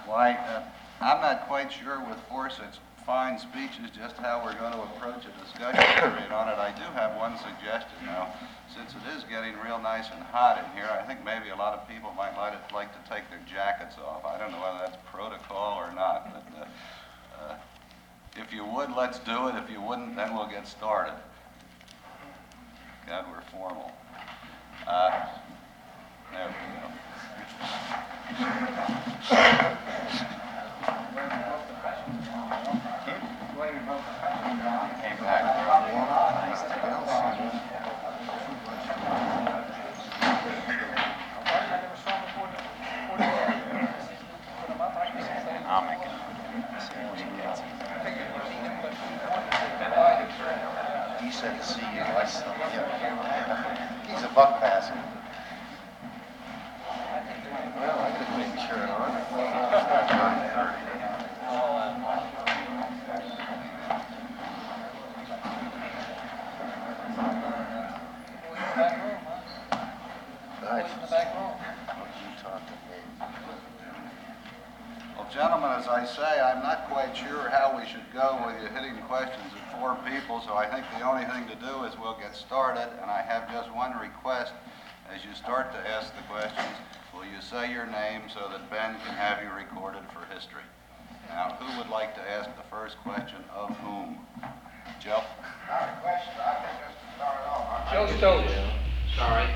Why, I'm not quite sure with Forsyth's fine speeches just how we're going to approach a discussion period on it. I do have one suggestion now. Since it is getting real nice and hot in here, I think maybe a lot of people might like to take their jackets off. I don't know whether that's protocol or not, but if you would, let's do it. If you wouldn't, then we'll get started. God, we're formal. There we go. I'll make it. He said to see you less than he's a buck passer. Well, I could make sure it on. Well, gentlemen, as I say, I'm not quite sure how we should go with you hitting questions at 4 people, so I think the only thing to do is we'll get started, and I have just one request. As you start to ask the questions, will you say your name so that Ben can have you recorded for history? Now, who would like to ask the first question of whom? Joe? Not a question, I think just to start it off. Joe Stokes. Sorry.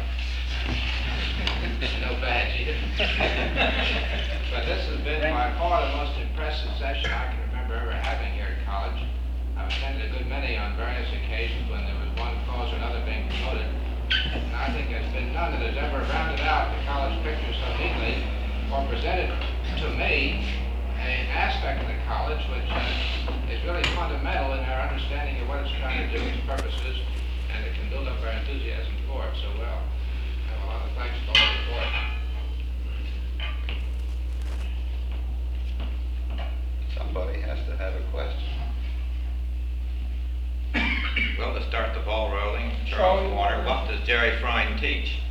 No badge either. But this has been by far the most impressive session I can remember ever having here at college. I've attended a good many on various occasions when there was one cause or another being promoted. And I think there's been none that has ever rounded out the college picture so neatly or presented to me an aspect of the college which is really fundamental in our understanding of what it's trying to do, its purposes, and it can build up our enthusiasm for it so well. I have a lot of thanks for all the report. Somebody has to have a question. Well, to start the ball rolling, Charles Warner, what does Jerry Frein teach?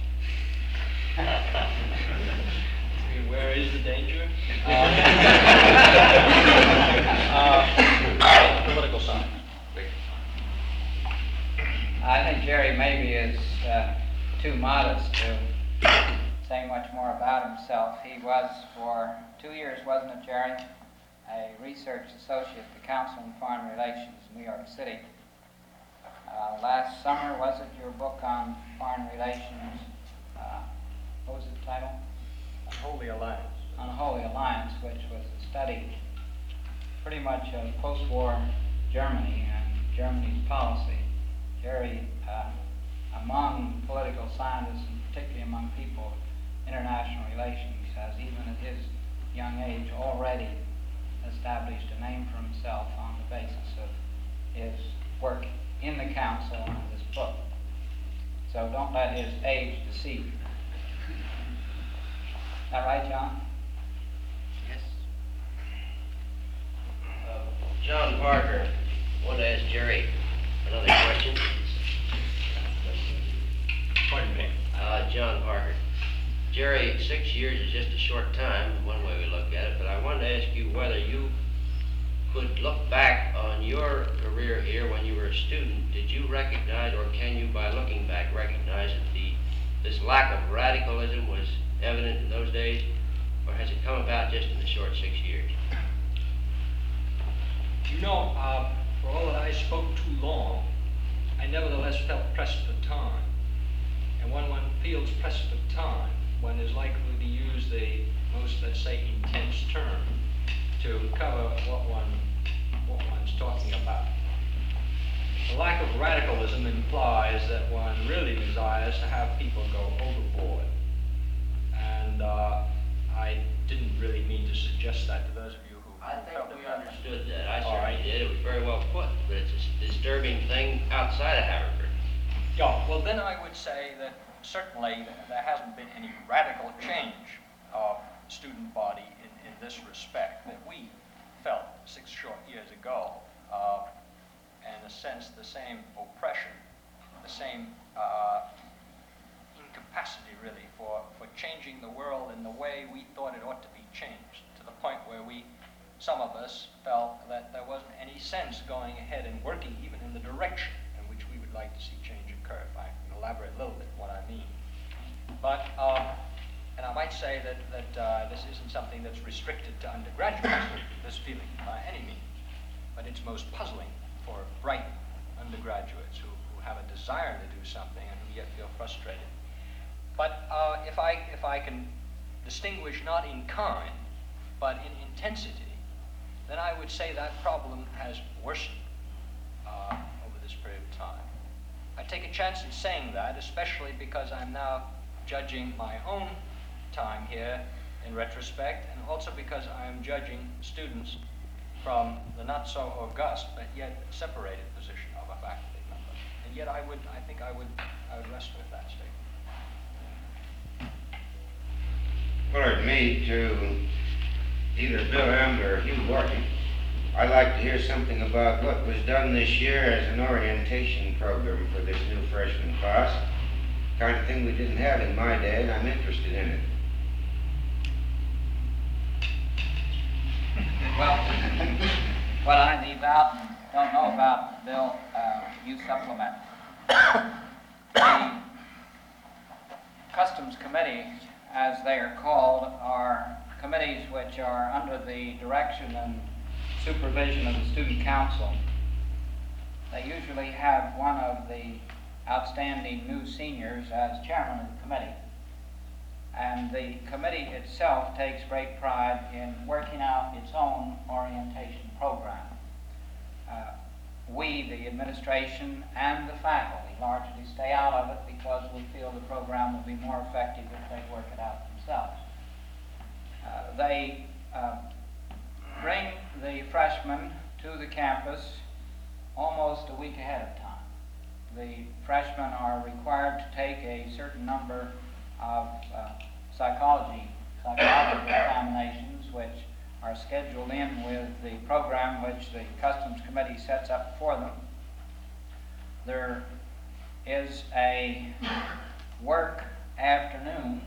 Where is the danger? Political science. I think Jerry maybe is too modest to say much more about himself. He was for 2 years, wasn't it, Jerry, a research associate at the Council on Foreign Relations in New York City. Last summer, was it your book on foreign relations? What was the title? Holy Alliance. On Holy Alliance, which was a study pretty much of post-war Germany and Germany's policy. Jerry, among political scientists and particularly among people of international relations, has even at his young age already established a name for himself on the basis of his work in the council and this book. So don't let his age deceive you. Is that right, John? Yes. John Parker, I want to ask Jerry another question. Pardon me. John Parker. Jerry, 6 years is just a short time, one way we look at it, but I wanted to ask you whether you could look back on your career here when you were a student. Did you recognize, or can you, by looking back, recognize that this lack of radicalism was evident in those days, or has it come about just in the short 6 years? You know, for all that I spoke too long, I nevertheless felt pressed for time. And when one feels pressed for time, one is likely to use the most, let's say, intense term to cover what one's talking about. The lack of radicalism implies that one really desires to have people go overboard. And I didn't really mean to suggest that to those of you who I think felt we that. understood that. I All certainly right. did. It was very well put, but it's a disturbing thing outside of Haverford. Yeah, well then I would say that certainly there hasn't been any radical change of student body in this respect that we felt 6 short years ago. In a sense, the same oppression, the same incapacity really for changing the world in the way we thought it ought to be changed, to the point where some of us felt that there wasn't any sense going ahead and working even in the direction in which we would like to see change occur. If I can elaborate a little bit what I mean. But, and I might say that this isn't something that's restricted to undergraduates, this feeling, by any means. But it's most puzzling for bright undergraduates who have a desire to do something and who yet feel frustrated. But if I can distinguish not in kind, but in intensity, then I would say that problem has worsened over this period of time. I take a chance in saying that, especially because I'm now judging my own time here in retrospect, and also because I am judging students from the not so august but yet separated position of a faculty member. And yet I think I would rest with that statement. Well, me to either Bill Ambler or Hugh Wharton, I'd like to hear something about what was done this year as an orientation program for this new freshman class. Kind of thing we didn't have in my day, and I'm interested in it. Well, what I leave out, don't know about, Bill, you supplement. The Customs Committee, as they are called, are committees which are under the direction and supervision of the Student Council. They usually have one of the outstanding new seniors as chairman of the committee. And the committee itself takes great pride in working out its own orientation program. We, the administration and the faculty, largely stay out of it because we feel the program will be more effective if they work it out themselves. They bring the freshmen to the campus almost a week ahead of time. The freshmen are required to take a certain number of psychological examinations which are scheduled in with the program which the Customs Committee sets up for them. There is a work afternoon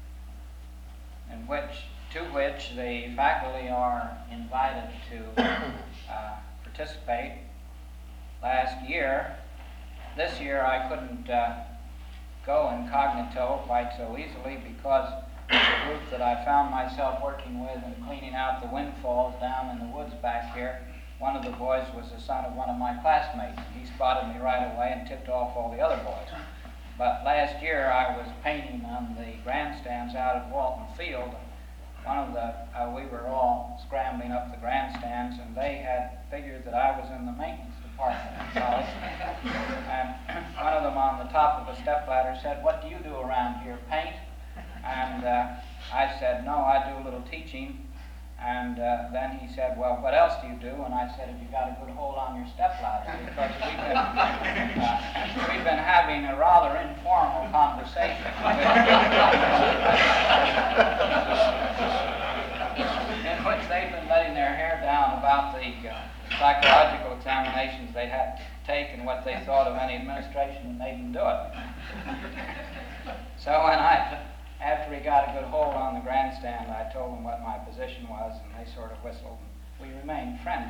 to which the faculty are invited to participate. Last year, this year I couldn't go incognito quite so easily because the group that I found myself working with and cleaning out the windfalls down in the woods back here, one of the boys was the son of one of my classmates. He spotted me right away and tipped off all the other boys. But last year I was painting on the grandstands out at Walton Field. We were all scrambling up the grandstands, and they had figured that I was in the maintenance department at college. And one of them on the top of a stepladder said, "What do you do around here, paint?" And I said, "No, I do a little teaching." And then he said, "Well, what else do you do?" And I said, "Have you got a good hold on your stepladder?" Because we've been having a rather informal conversation in which they've been letting their hair down about the psychological examinations they had to take and what they thought of any administration that made them do it. So when after he got a good hold on the grandstand, I told them what my position was, and they sort of whistled, and we remained friends.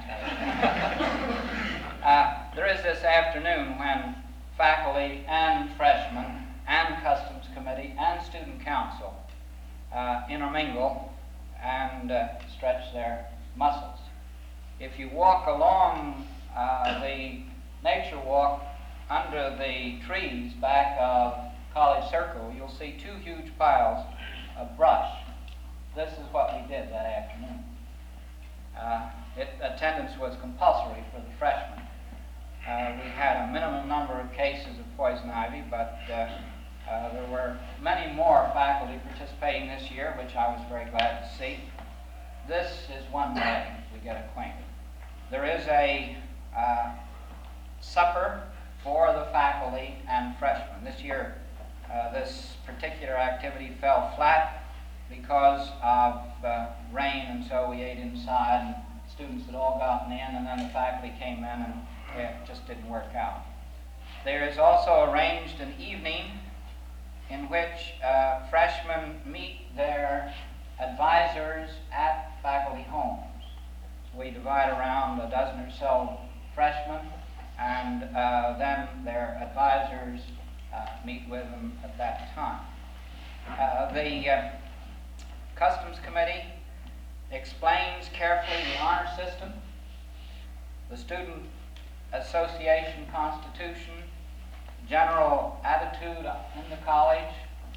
There is this afternoon when faculty and freshmen and Customs Committee and Student Council intermingle and stretch their muscles. If you walk along the nature walk under the trees back of College Circle, you'll see two huge piles of brush. This is what we did that afternoon. Attendance was compulsory for the freshmen. We had a minimum number of cases of poison ivy, but there were many more faculty participating this year, which I was very glad to see. This is one way we get acquainted. There is a supper for the faculty and freshmen. This year, this particular activity fell flat because of rain, and so we ate inside, and students had all gotten in, and then the faculty came in, and it just didn't work out. There is also arranged an evening in which freshmen meet their advisors at faculty homes. we divide around a dozen or so freshmen, and then their advisors meet with them at that time. The Customs Committee explains carefully the honor system, the Student Association Constitution, general attitude in the college.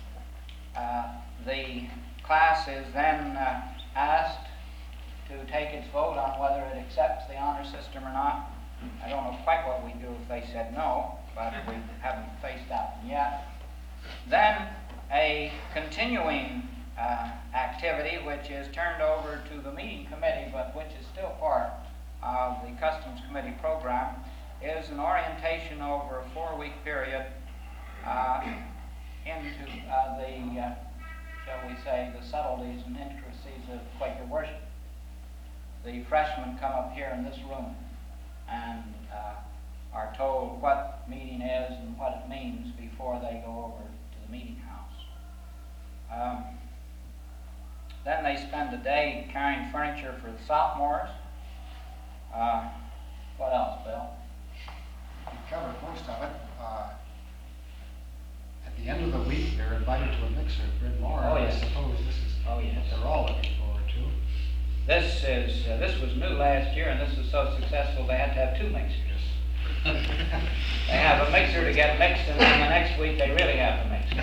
The class is then asked to take its vote on whether it accepts the honor system or not. I don't know quite what we do if they said no, but we haven't faced that one yet. Then a continuing activity which is turned over to the meeting committee, but which is still part of the Customs Committee program, is an orientation over a 4-week period into the, shall we say, the subtleties and intricacies of Quaker worship. The freshmen come up here in this room and are told what meeting is and what it means before they go over to the meeting house. Then they spend a day carrying furniture for the sophomores. What else, Bill? You covered most of it. At the end of the week, they're invited to a mixer at Bryn Mawr. Oh, yes. I suppose this is Oh, yes. what they're all looking forward to. This was new last year, and this was so successful they had to have 2 mixers. They have a mixer to get mixed, and then the next week they really have to mix.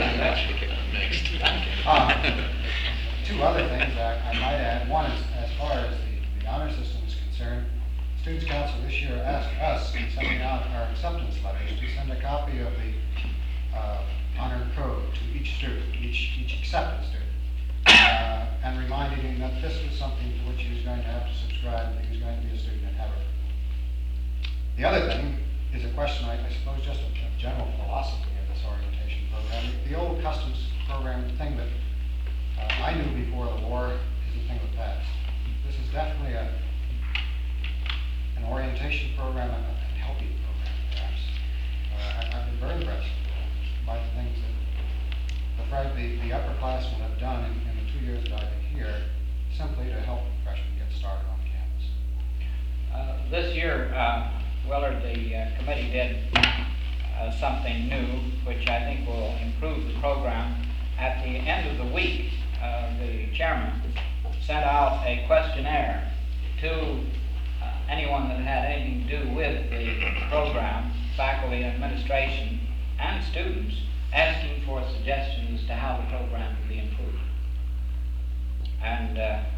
Two other things I might add. One is, as far as the honor system is concerned, Students' Council this year asked us, in sending out our acceptance letters, to send a copy of the honor code to each student, each accepted student, and reminding him that this was something to which he was going to have to subscribe, that he was going to be a student at Harvard. The other thing is a question, I suppose, just of general philosophy of this orientation program. The old customs program thing that I knew before the war is a thing of the past. This is definitely an orientation program, a healthy program, perhaps. I've been very impressed by the things that the upperclassmen have done in the 2 years that I've been here, simply to help freshmen get started on campus. This year, Willard, the committee did something new, which I think will improve the program. At the end of the week, the chairman sent out a questionnaire to anyone that had anything to do with the program, faculty, administration, and students, asking for suggestions as to how the program could be improved. And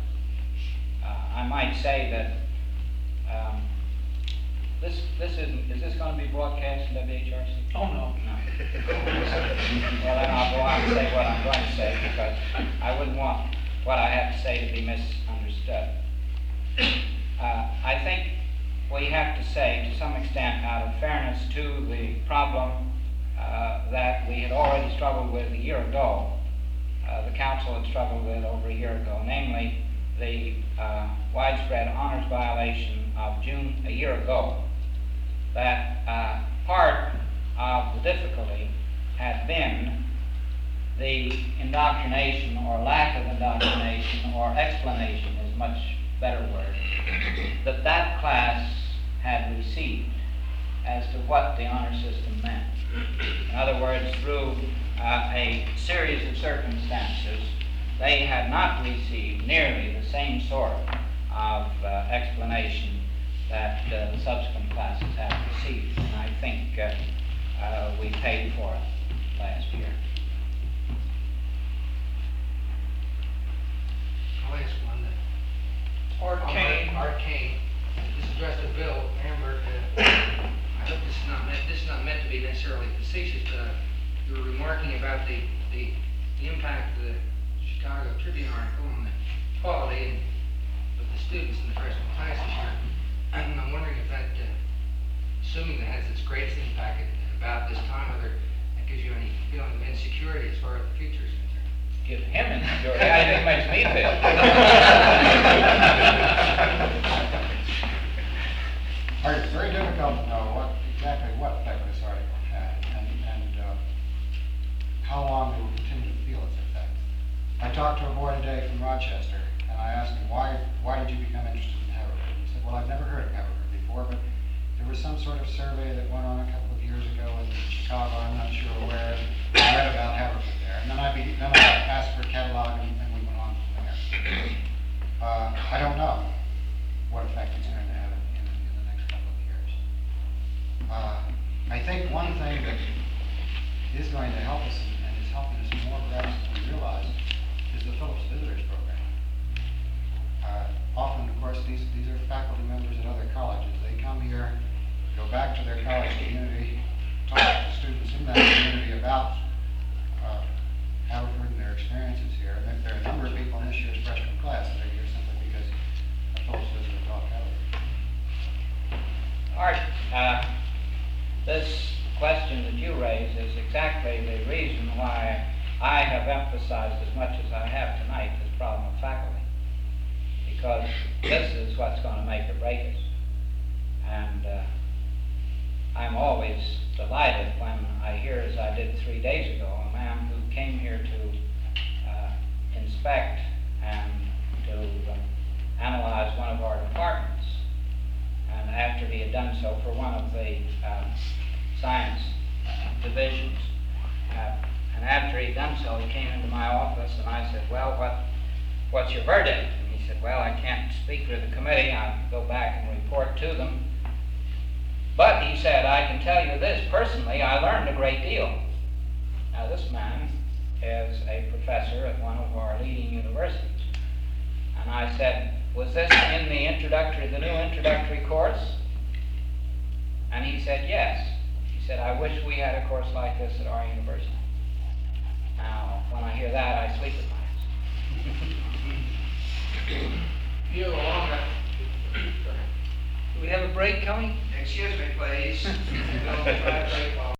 I might say that is this going to be broadcast in WHRC? Oh, no. No. Well, then I'll go on and say what I'm going to say, because I wouldn't want what I have to say to be misunderstood. I think we have to say, to some extent, out of fairness to the problem that we had already struggled with a year ago, the council had struggled with over a year ago, namely the widespread honors violation of June a year ago, that part of the difficulty had been the indoctrination or lack of indoctrination or explanation is a much better word, that class had received as to what the honor system meant. In other words, through a series of circumstances, they had not received nearly the same sort of explanation that the subsequent classes have received. And I think we paid for it last year. I'll ask one that. Arcane. This is addressed to Bill Amber. I hope this is not meant to be necessarily facetious, but you were remarking about the impact of the Chicago Tribune article on the quality of the students in the freshman class this year. And I'm wondering if that, assuming that has its greatest impact at about this time, whether that gives you any feeling of insecurity as far as the future is concerned. Give him insecurity. I think it makes me feel. It's very difficult to know exactly what effect this article had and how long they will continue to feel its effect. I talked to a boy today from Rochester, and I asked him, why did you become interested in Harvard? survey that went on a couple of years ago in Chicago, I'm not sure where, I read about Haverford there. And then I asked for a catalog and we went on from there. I don't know what effect it's going to have in the next couple of years. I think one thing that is going to help us and is helping us more perhaps than we realize is the Phillips Visitors Program. Often, of course, these are faculty members at other colleges. They come here, go back to their college community, talk to students in that community about Haverford and their experiences here. And there are a number of people in this year's freshman class that are here simply because a Phillips visitor taught Haverford. Art, this question that you raise is exactly the reason why I have emphasized as much as I have tonight this problem of faculty. Because this is what's going to make or break us. And I'm always delighted when I hear, as I did 3 days ago, a man who came here to inspect and to analyze one of our departments. And after he had done so for one of the science divisions, and after he'd done so, he came into my office and I said, well, what's your verdict? He said, well, I can't speak for the committee. I'll go back and report to them. But he said, I can tell you this, personally, I learned a great deal. Now, this man is a professor at one of our leading universities. And I said, was this in the new introductory course? And he said, yes. He said, I wish we had a course like this at our university. Now, when I hear that, I sleep at night. You along Do we have a break coming? Excuse me, please. We'll try to